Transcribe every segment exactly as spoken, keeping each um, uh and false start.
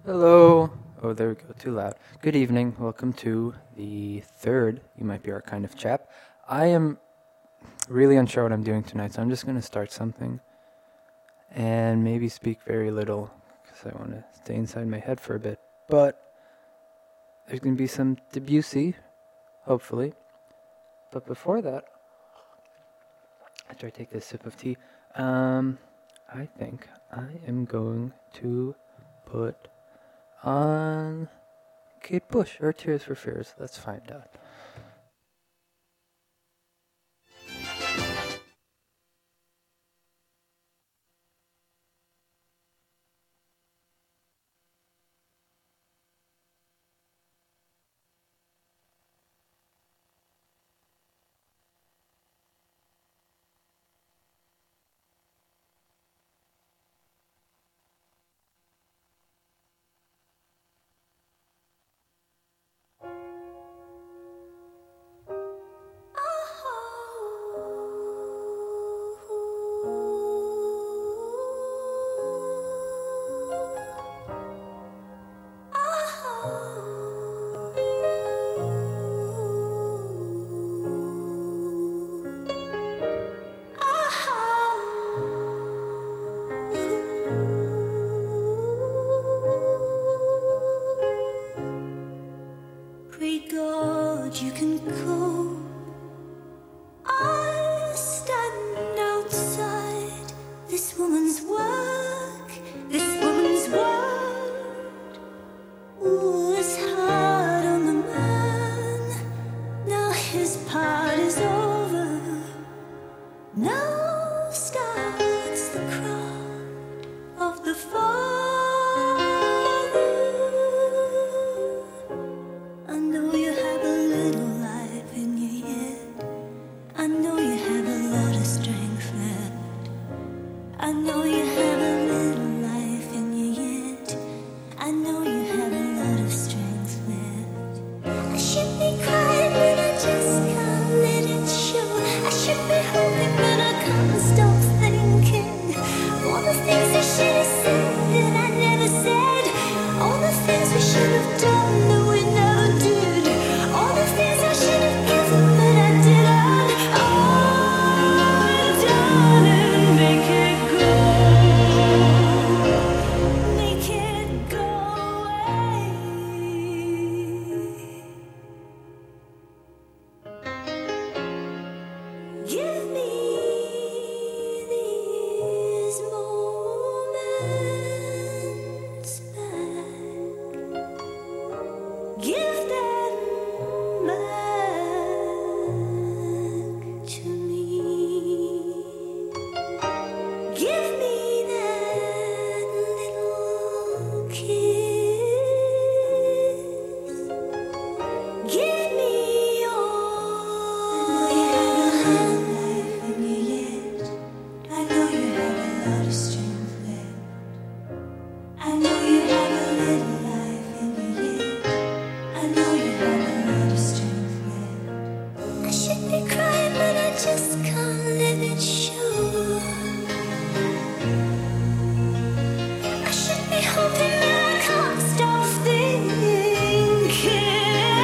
Hello. Oh, there we go. Too loud. Good evening. Welcome to the third You Might Be Our Kind of Chap. I am really unsure what I'm doing tonight, so I'm just going to start something and maybe speak very little because I want to stay inside my head for a bit. But there's going to be some Debussy, hopefully. But before that, after I take this sip of tea, um, I think I am going to put on Kate Bush or Tears for Fears. Let's find out. Great God, you can go. I stand outside this woman's work, this woman's word. Ooh, it's hard on the man. Now his part is over. Now starts the cry of the father. I know you have a little life in you yet. I know you have a lot of strength left. I know you have a little life in you yet. I know you have a lot of strength left. I should be crying, but I just can't let it show. I should be hoping, but I can't stop thinking. All the things I should have said that I never said. All the things we should have done that we never did. All the things I should have given but I didn't. Oh, darling, make it go. Make it go away. Give me these moments back. Give them back to me. Give me that little kiss. Give me your life in you yet. I know you have a lot of strength left. I know you have a little life in you yet. I know you have a lot of strength left. I should be crying, but I just can't let it show. I should be hoping that I can't stop thinking.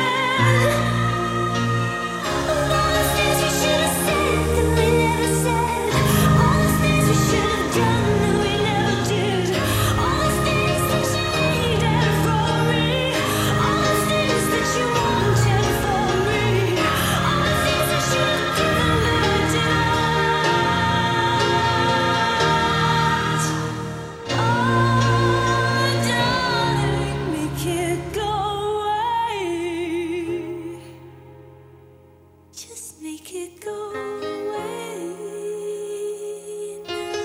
All the things we should have said that we never said. All the things we should have done that we never did. All the things that you needed from me. All the things that you wanted from me. All the things I should have given that I didn't. Oh, darling, make it go away. Just make it go away now.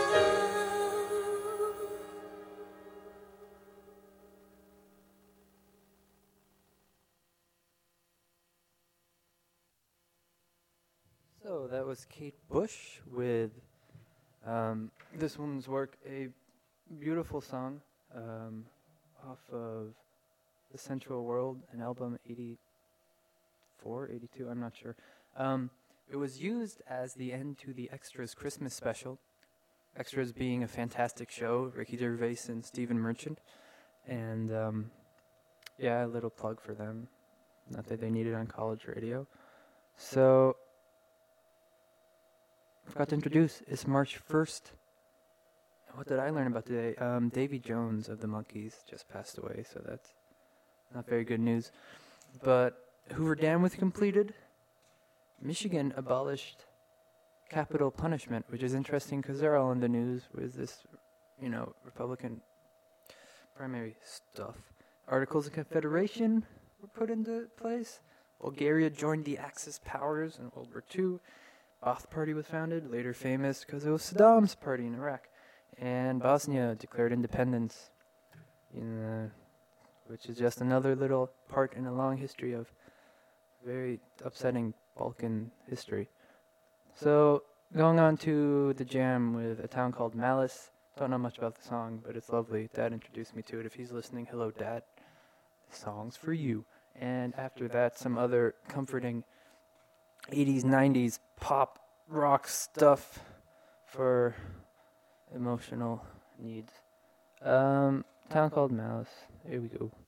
So that was Kate Bush with um, this woman's work, a beautiful song um, off of The Sensual World, an album eighty-four, eighty-two, I'm not sure. Um, it was used as the end to the Extras Christmas special. Extras being a fantastic show, Ricky Gervais and Stephen Merchant. And um, yeah, a little plug for them. Not that they need it on college radio. So, I forgot to introduce. It's March first. What did I learn about today? Um, Davy Jones of the Monkees just passed away, so that's not very good news. But Hoover Dam was completed. Michigan abolished capital punishment, which is interesting because they're all in the news with this, you know, Republican primary stuff. Articles of Confederation were put into place. Bulgaria joined the Axis powers in World War Two. Ba'ath Party was founded, later famous because it was Saddam's party in Iraq. And Bosnia declared independence, in, uh, which is just another little part in a long history of very upsetting Balkan history. So, going on to the jam with a town called Malice. Don't know much about the song, but it's lovely. Dad introduced me to it. If he's listening, hello, Dad. The song's for you. And after that, some other comforting eighties, nineties pop rock stuff for emotional needs. Um, town called Malice. Here we go.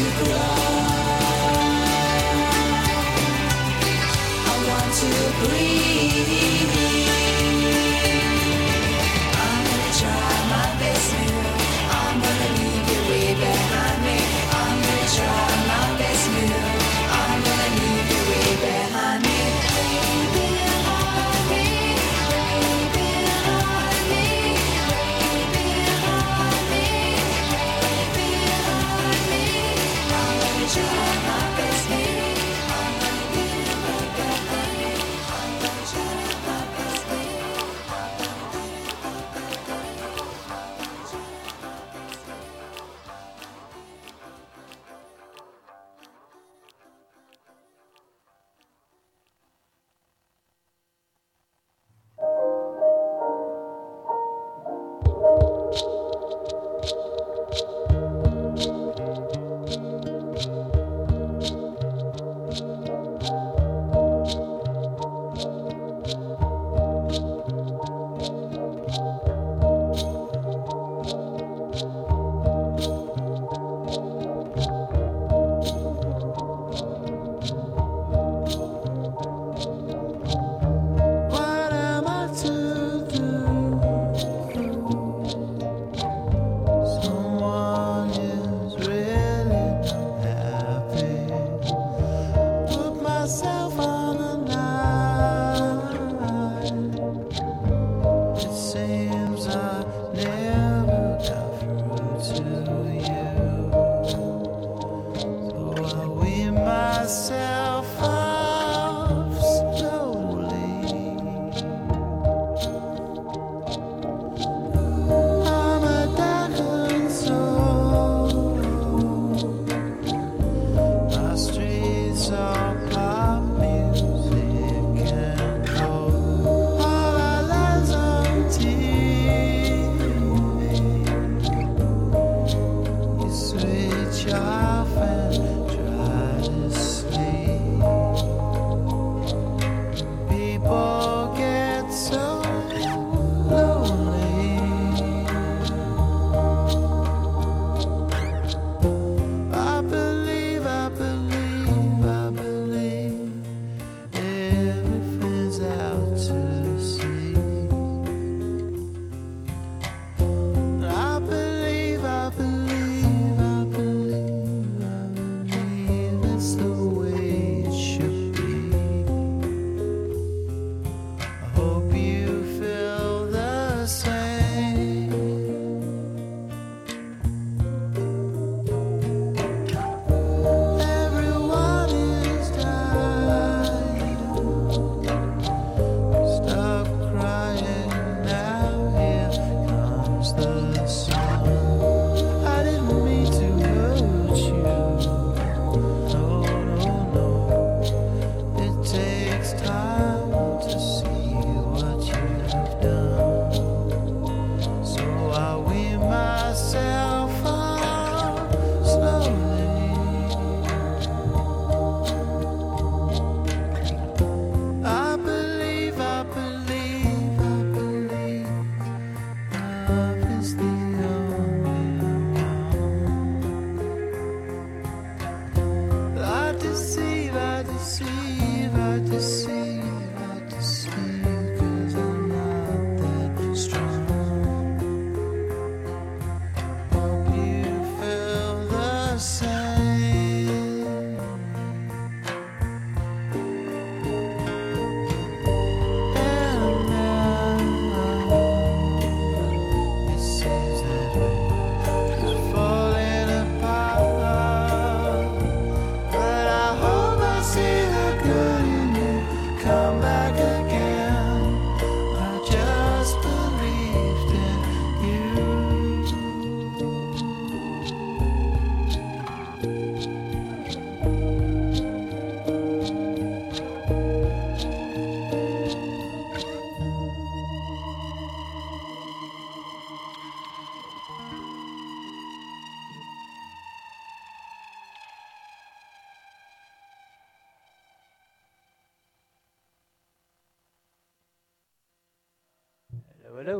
Hello, hello.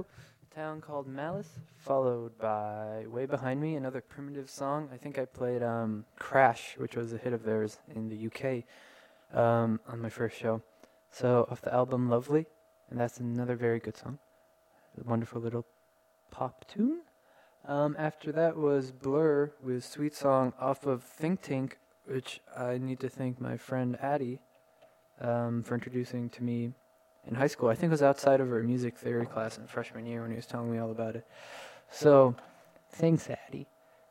town called Malice, followed by Way Behind Me, another Primitive song. I think I played um, Crash, which was a hit of theirs in the U K um, on my first show. So off the album Lovely, and that's another very good song. A wonderful little pop tune. Um, after that was Blur with Sweet Song off of Think Tank, which I need to thank my friend Addie um, for introducing to me in high school. I think it was outside of our music theory class in freshman year when he was telling me all about it. So, thanks, Addie.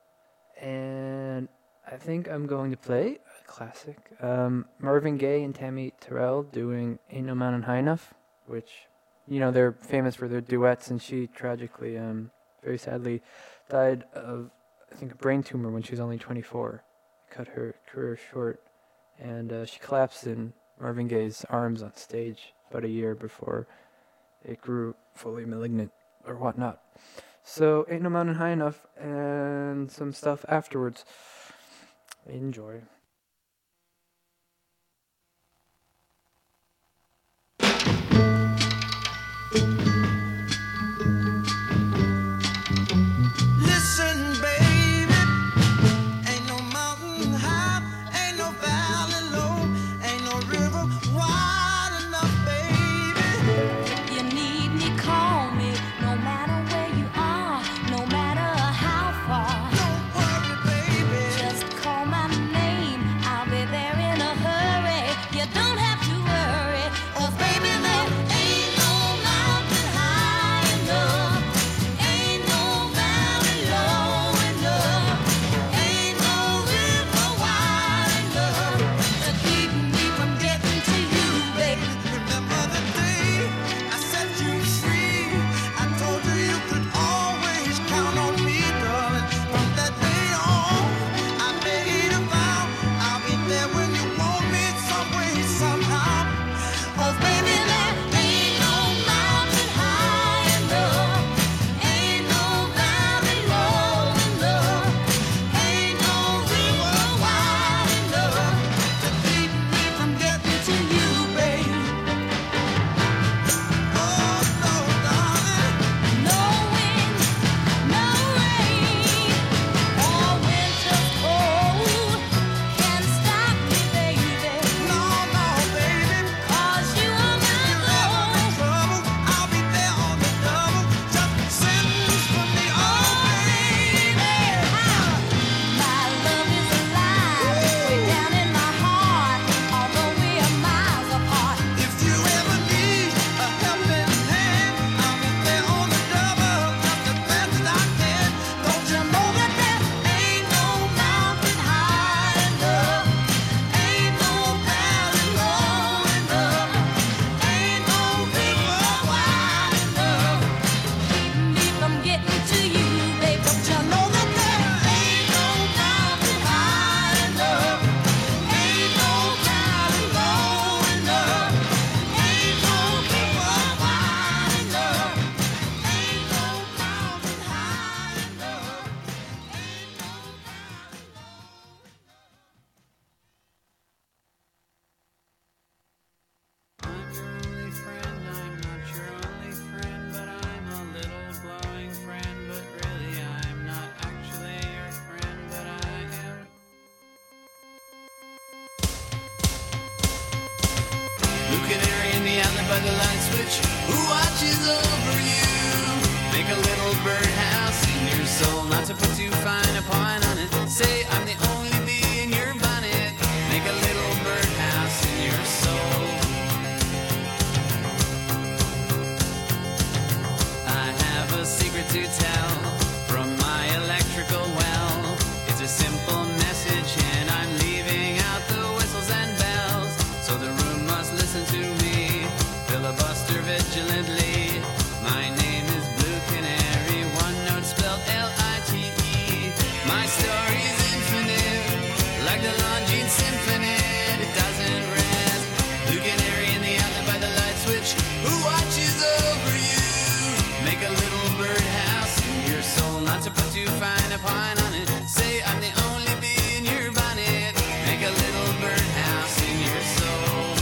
And I think I'm going to play a classic. Um, Marvin Gaye and Tammy Terrell doing Ain't No Mountain High Enough, which, you know, they're famous for their duets, and she tragically, um, very sadly, died of, I think, a brain tumor when she was only twenty-four. Cut her career short. And uh, she collapsed in Marvin Gaye's arms on stage about a year before it grew fully malignant or whatnot. So, Ain't No Mountain High Enough, and some stuff afterwards. Enjoy.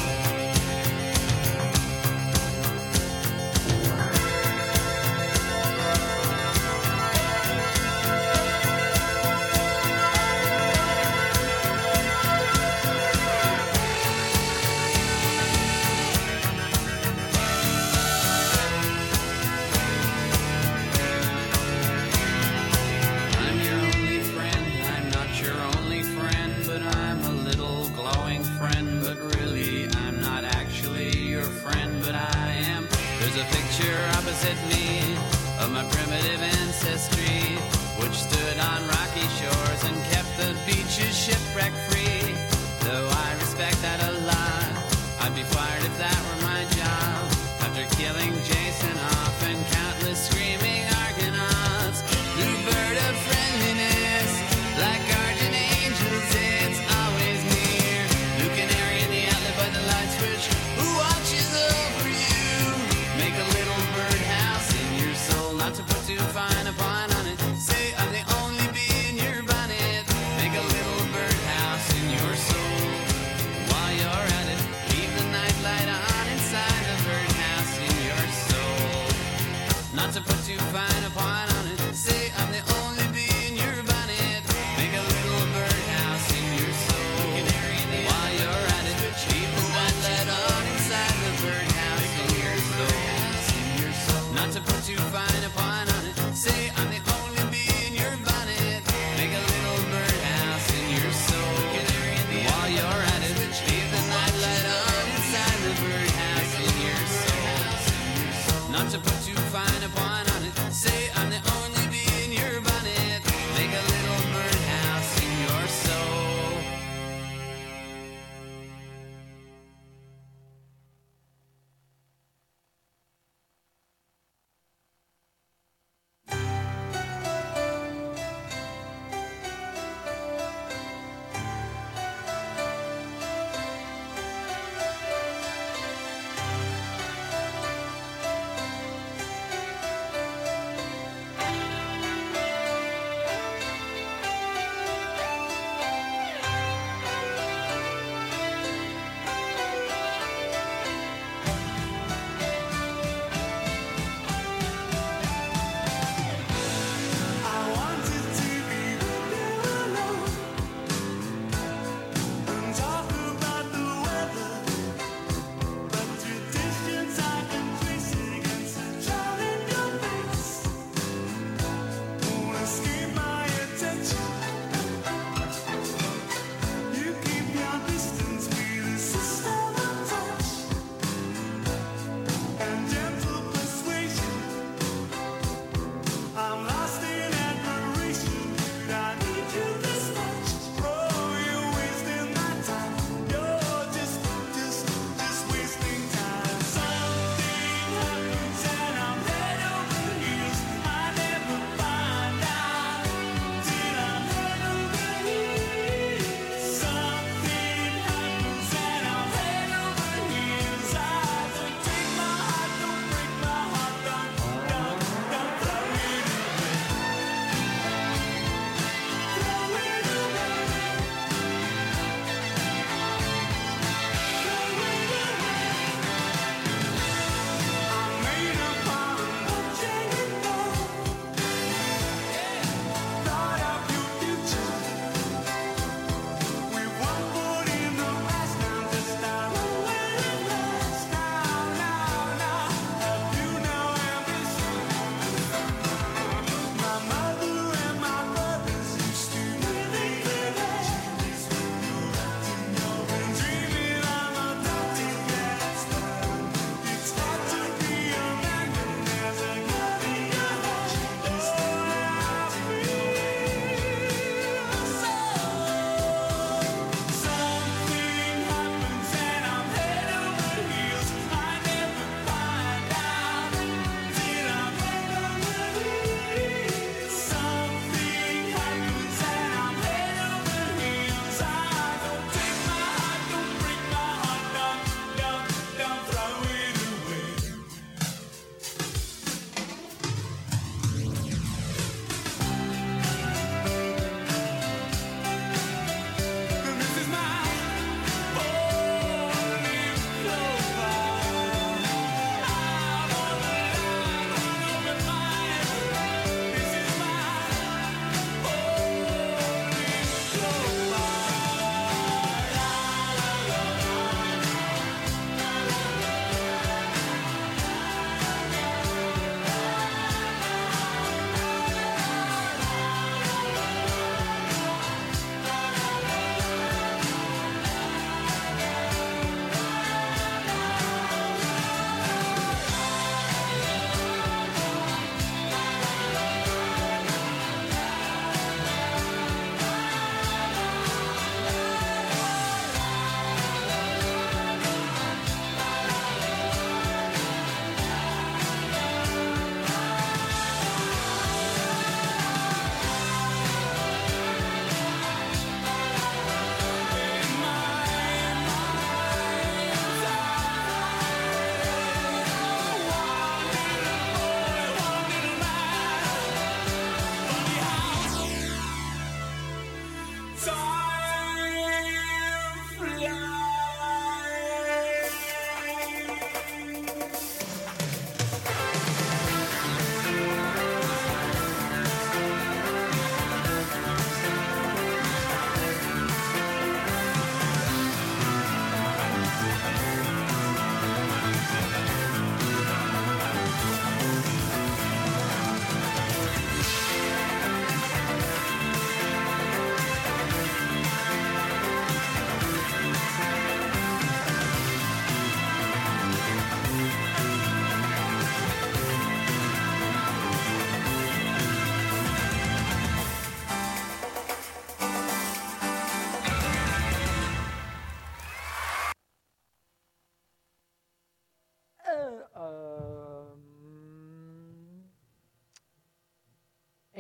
Thank you. picture opposite me of my primitive ancestry, which stood on rocky shores and kept the beaches shipwreck free. Though I respect that a lot, I'd be fired if that were my job. After killing Jason off and countless screaming Argonauts, blue bird of friendliness, like guardian angels, it's always near. Blue canary in the outlet by the light switch, who watches over you? Make a little birdhouse in your soul, not to put too fine a point on it. Say I'm the only bee in your bonnet. Make a little birdhouse in your soul. While you're at it, keep the nightlight on inside the birdhouse in your soul.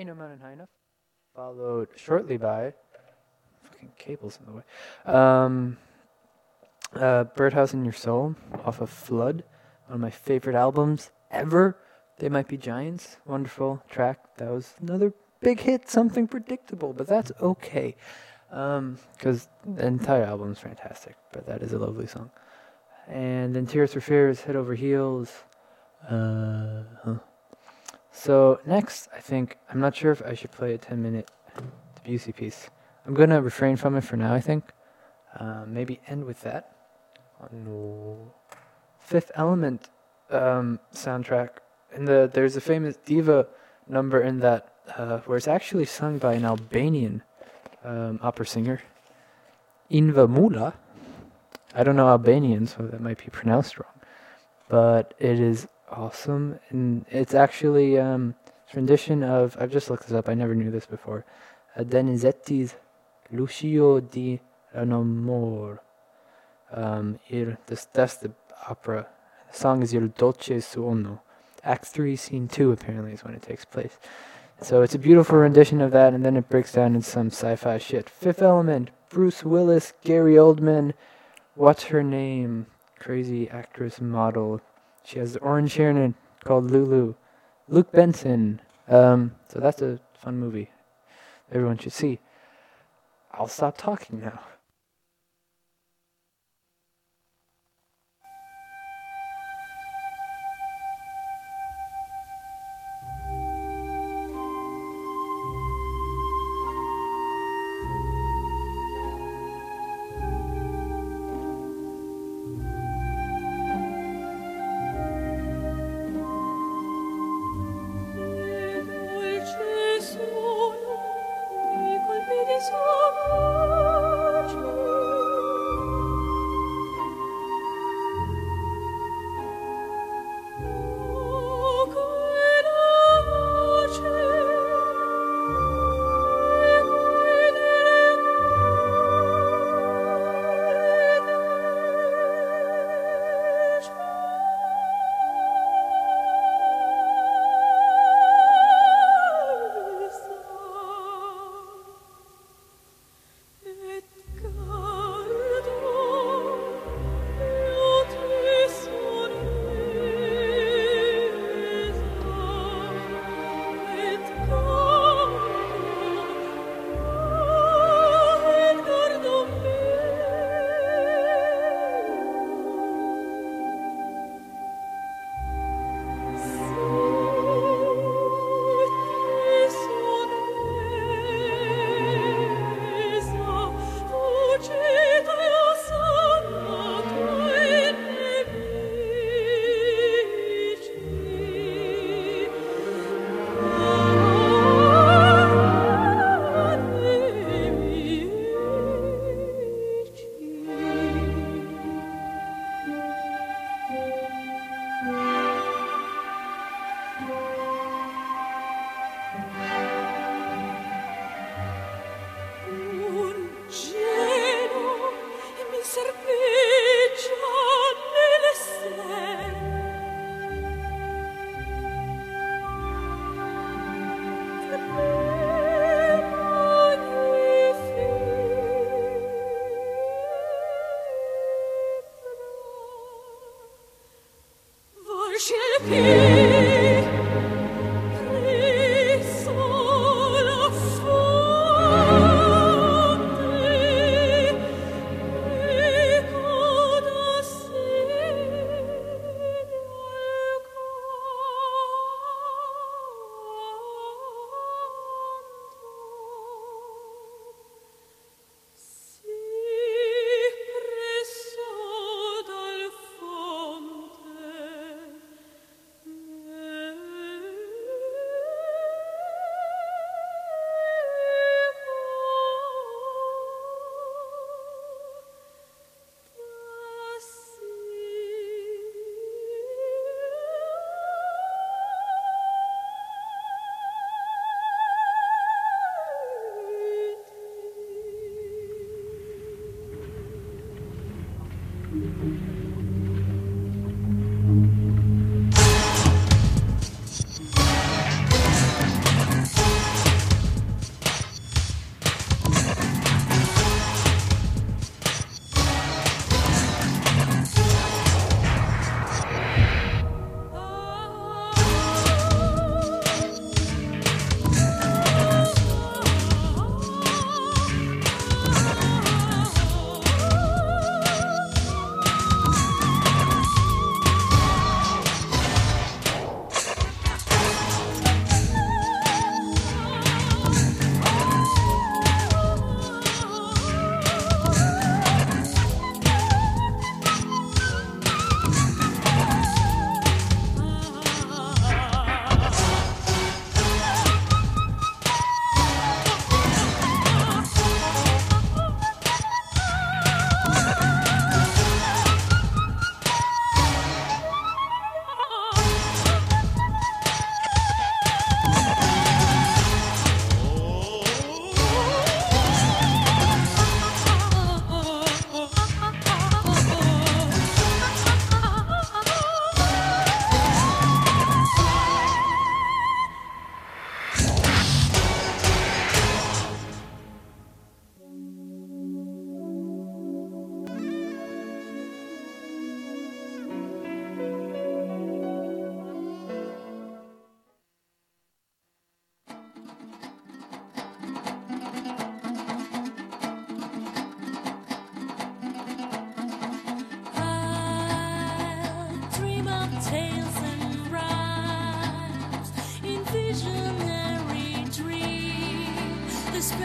No Mountain High Enough, followed shortly by fucking cables in the way. Um, uh, Birdhouse in Your Soul off of Flood, one of my favorite albums ever. They Might Be Giants, wonderful track. That was another big hit, Something Predictable, but that's okay. Um, because the entire album is fantastic, but that is a lovely song. And then Tears for Fears, Head Over Heels. Uh, huh. So next, I think, I'm not sure if I should play a ten minute Debussy piece. I'm going to refrain from it for now, I think. Uh, maybe end with that. Oh, no. Fifth Element um, soundtrack. And the there's a famous diva number in that uh, where it's actually sung by an Albanian um, opera singer, Inva Mula. I don't know Albanian, so that might be pronounced wrong, but it is awesome, and it's actually um, a rendition of, I've just looked this up, I never knew this before, uh, Donizetti's Lucio di Ranamor. Um, il, this, that's the opera. The song is Il Dolce Suono. Act three, Scene two, apparently, is when it takes place. So it's a beautiful rendition of that, and then it breaks down into some sci-fi shit. Fifth Element, Bruce Willis, Gary Oldman, what's her name? Crazy actress model. She has the orange hair in it, called Lulu. Luke Benson. Um, so that's a fun movie everyone should see. I'll stop talking now.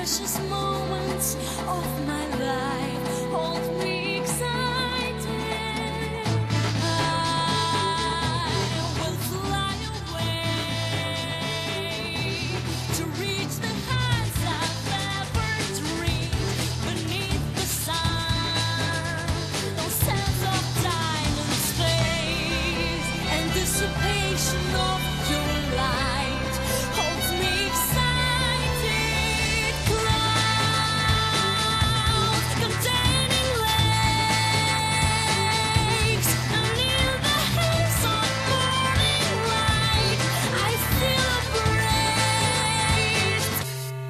precious moments of my life hold me excited. I will fly away to reach the heights I've ever dreamed beneath the sun. No sense of time and space, anticipation of your light holds me excited. Clouds containing lakes, and in the haze of morning light, I feel a breeze.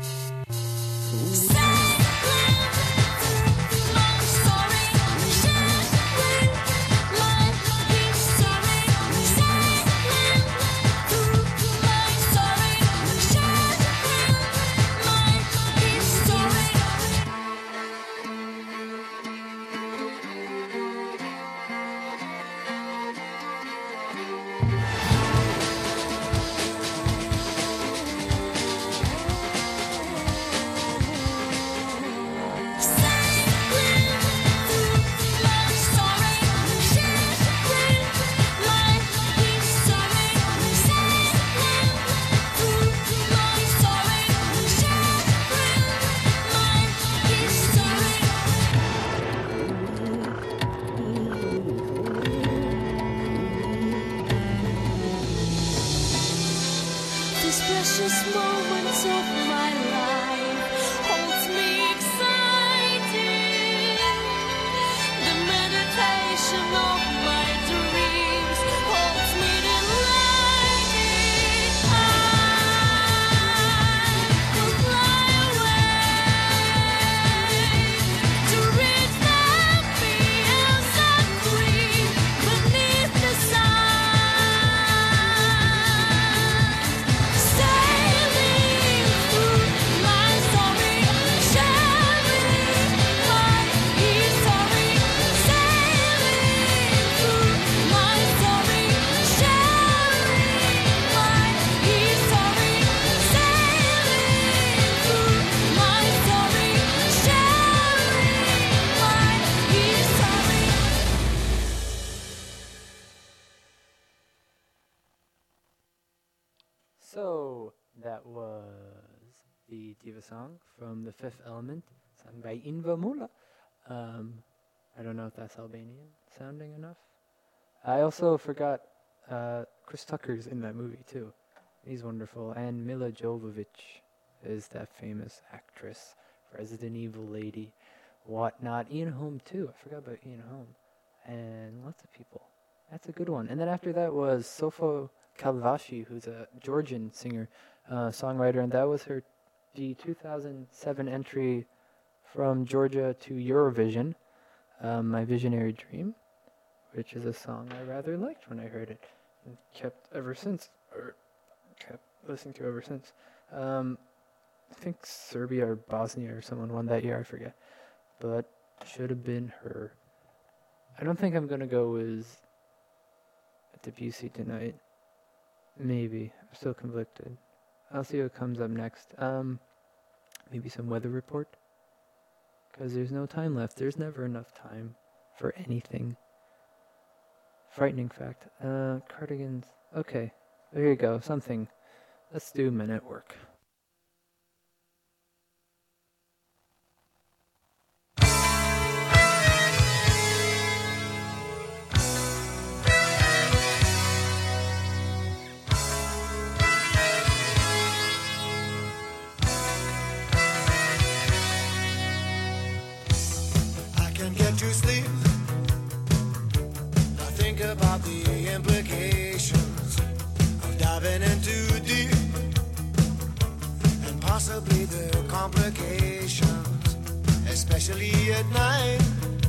Sailing through my story, sharing my history. Sailing through my story, sharing my history. These precious moments of my life holds me excited. The meditation of my dreams holds me delighted. I will fly away to reach the fields of green beneath the sun. Sailing through my story, sharing my history. Sailing through my story, sharing my history. Sailing through my story, sharing my history. So that was the Diva song from The Fifth Element, sung by Inva Mula. Um, I don't know if that's Albanian sounding enough. I also forgot uh, Chris Tucker's in that movie too. He's wonderful. And Mila Jovovich is that famous actress, Resident Evil lady, whatnot. Ian Holm too. I forgot about Ian Holm. And lots of people. That's a good one. And then after that was Sofo Kalvashi, who's a Georgian singer, uh, songwriter, and that was her the two thousand seven entry from Georgia to Eurovision, um, My Visionary Dream, which is a song I rather liked when I heard it, and kept ever since, or kept listening to ever since. Um, I think Serbia or Bosnia or someone won that year, I forget, but should have been her. I don't think I'm gonna go with Debussy tonight. Maybe. I'm still conflicted. I'll see what comes up next. Um, maybe some weather report. Because there's no time left. There's never enough time for anything. Frightening fact. Uh, cardigans. Okay. There you go. Something. Let's do Men at Work. To sleep, I think about the implications of diving in too deep, and possibly the complications, especially at night.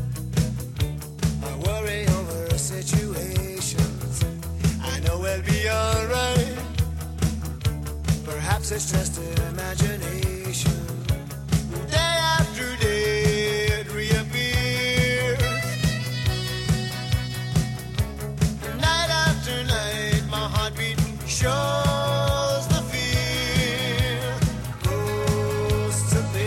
I worry over situations. I know we'll be alright. Perhaps it's just an imagination. Day after day shows the fear, goes to be.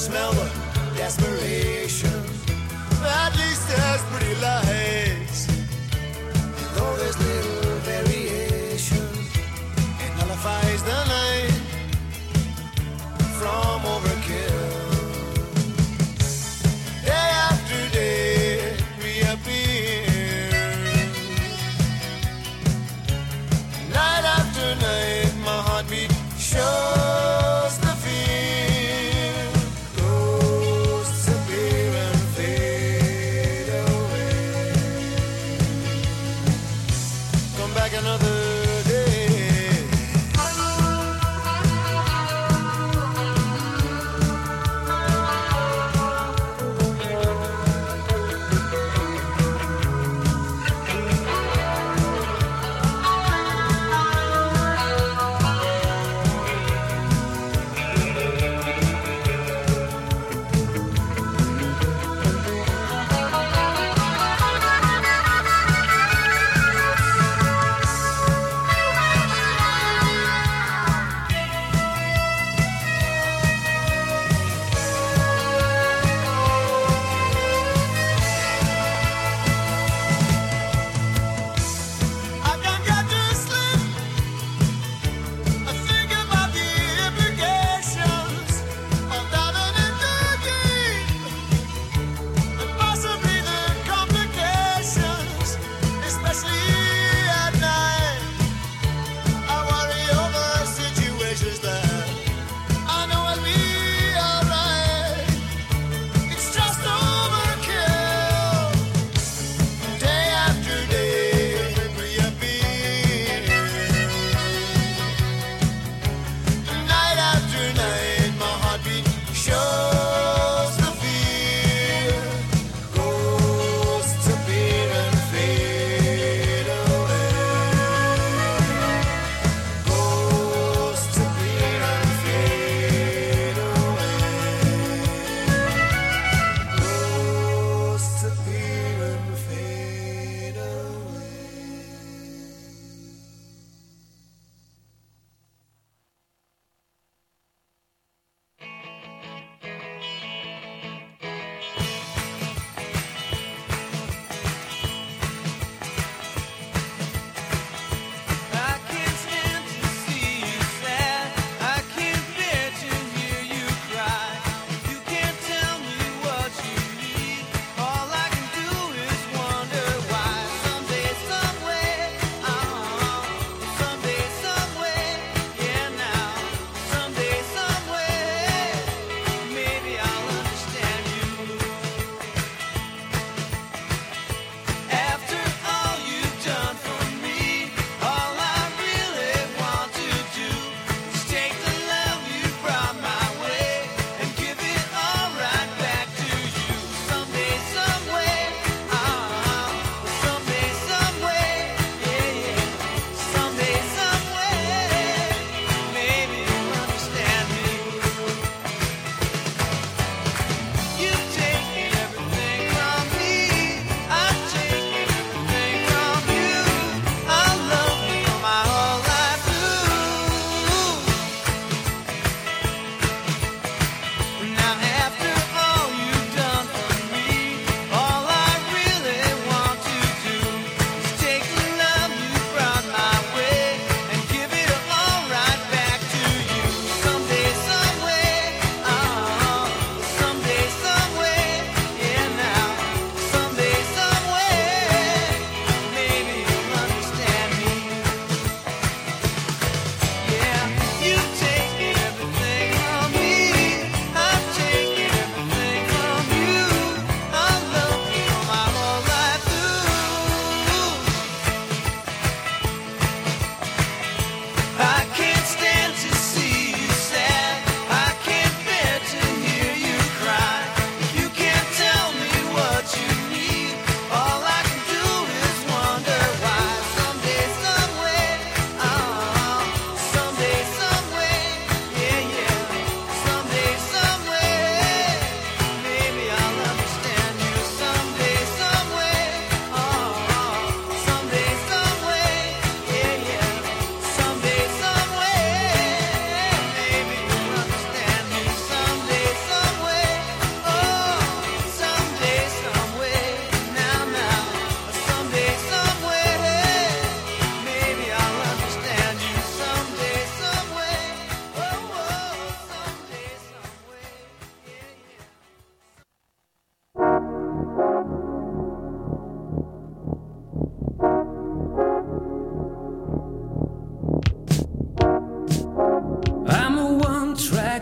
smell the desperation. At least there's pretty lights, though there's little variation. It nullifies the night from overkill. Day after day reappear. Night after night my heartbeat shows the fear. Oh.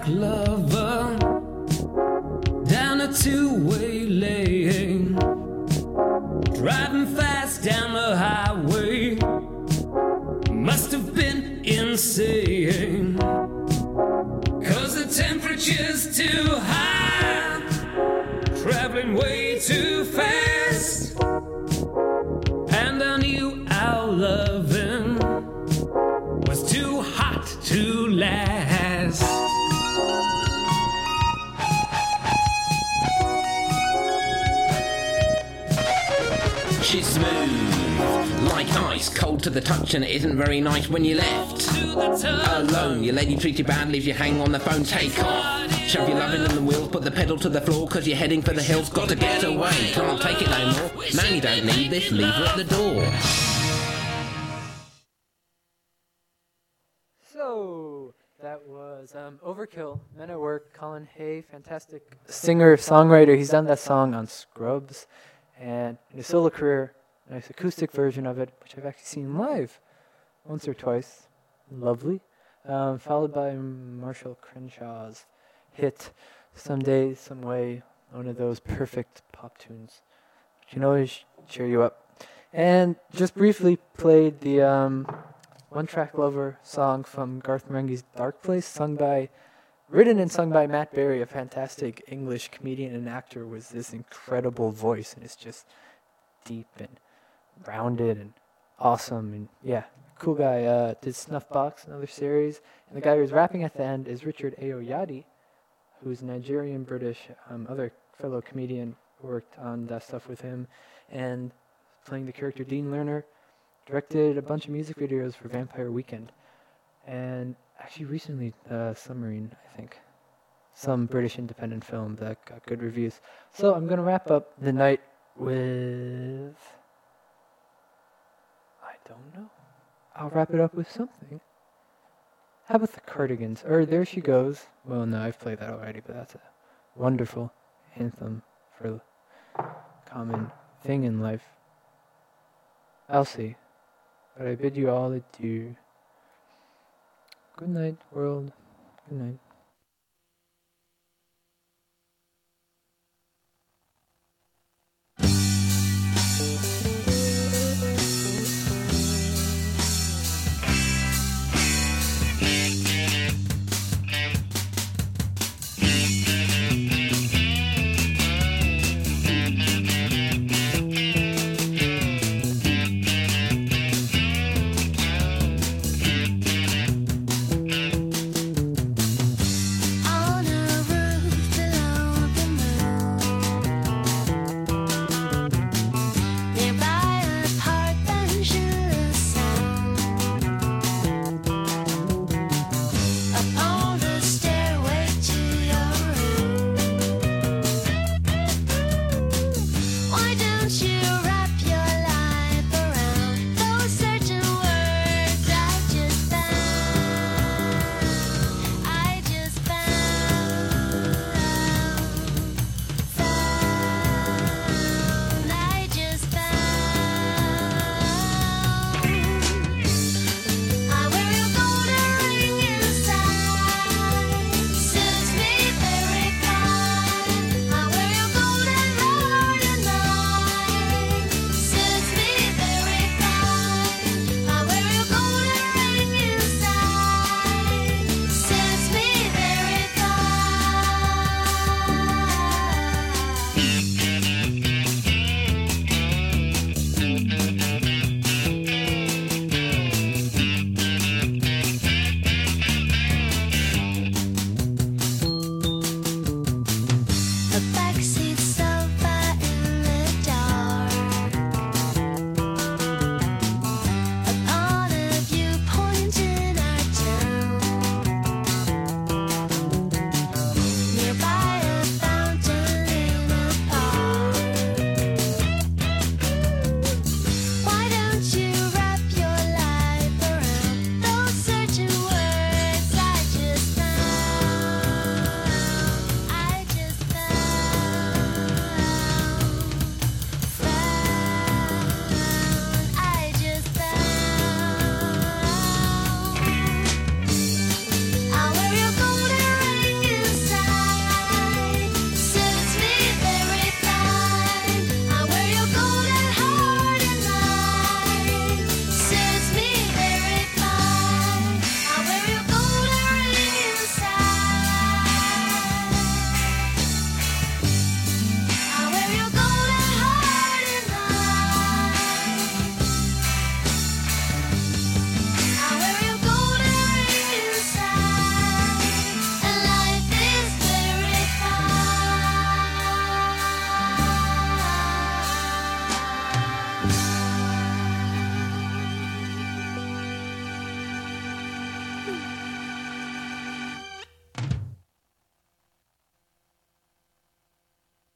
lover down a two-way lane, driving fast down the highway. Must have been insane, 'cause the temperature's too high, traveling way too fast. And I knew our loving was too hot to last. She's smooth, like ice, cold to the touch, and it isn't very nice when you left. Alone, your lady treats you bad, leaves you hang on the phone, take off. Shove your loving in the wheels, put the pedal to the floor, 'cause you're heading for the hills, got to get away. Can't take it no more, man you don't need this, leave her at the door. So, that was um, Overkill, Men at Work, Colin Hay, fantastic singer, songwriter. He's done that song on Scrubs, and in his solo career, a nice acoustic version of it, which I've actually seen live once or twice. Lovely. Um, followed by Marshall Crenshaw's hit, Someday, Some Way, one of those perfect pop tunes, which can always cheer you up. And just briefly played the um, One Track Lover song from Garth Marenghi's Dark Place, sung by, written and sung by Matt Berry, a fantastic English comedian and actor with this incredible voice, and it's just deep and rounded and awesome, and yeah, cool guy. Uh, did Snuffbox, another series, and the guy who's rapping at the end is Richard Ayoade, who's a Nigerian British, um, other fellow comedian who worked on that stuff with him, and playing the character Dean Lerner. Directed a bunch of music videos for Vampire Weekend, and actually recently uh, Submarine, I think, some British independent film that got good reviews. So I'm gonna wrap up the night with, I don't know, I'll wrap it up with something. How about the Cardigans? Or There She Goes. Well, no, I've played that already, but that's a wonderful anthem for a common thing in life. I'll see. But I bid you all adieu. Good night, world. Good night.